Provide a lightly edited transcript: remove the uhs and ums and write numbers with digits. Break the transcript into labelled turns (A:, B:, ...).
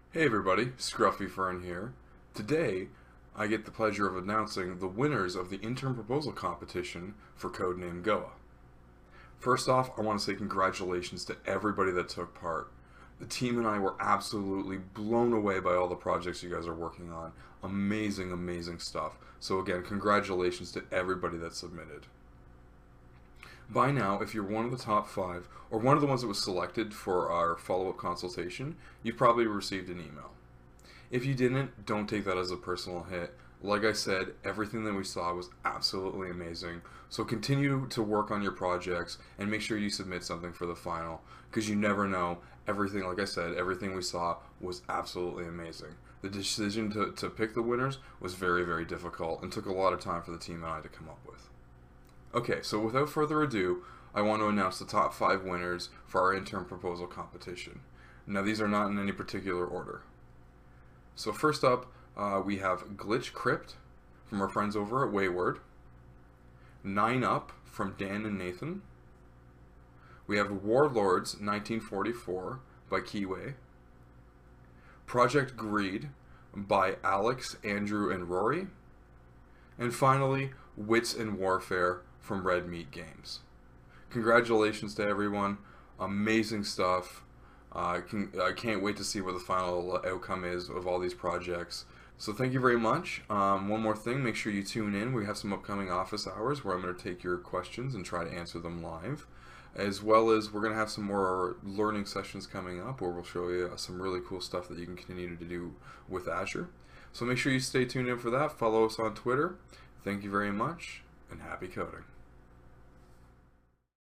A: Hey everybody, Scruffy Fern here. Today, I get the pleasure of announcing the winners of the intern proposal competition for Codename Goa. First off, I want to say congratulations to everybody that took part. The team and I were absolutely blown away by all the projects you guys are working on. Amazing, amazing stuff. So again, congratulations to everybody that submitted. By now, if you're one of the top five, or one of the ones that was selected for our follow-up consultation, you've probably received an email. If you didn't, don't take that as a personal hit. Like I said, everything that we saw was absolutely amazing. So continue to work on your projects and make sure you submit something for the final, because you never know. Everything, like I said, everything we saw was absolutely amazing. The decision to pick the winners was very, very difficult and took a lot of time for the team and I to come up with. Okay, so without further ado, I want to announce the top five winners for our intern proposal competition. Now, these are not in any particular order. So first up, we have Glitch Crypt from our friends over at Wayward. 9 Up from Dan and Nathan. We have Warlords 1944 by Keyway. Project Greed by Alex, Andrew, and Rory. And finally, Wits in Warfare from Red Meat Games. Congratulations to everyone. Amazing stuff. I can't wait to see what the final outcome is of all these projects. So thank you very much. One more thing, make sure you tune in. We have some upcoming office hours where I'm going to take your questions and try to answer them live. As well as we're going to have some more learning sessions coming up where we'll show you some really cool stuff that you can continue to do with Azure. So make sure you stay tuned in for that. Follow us on Twitter. Thank you very much, and happy coding.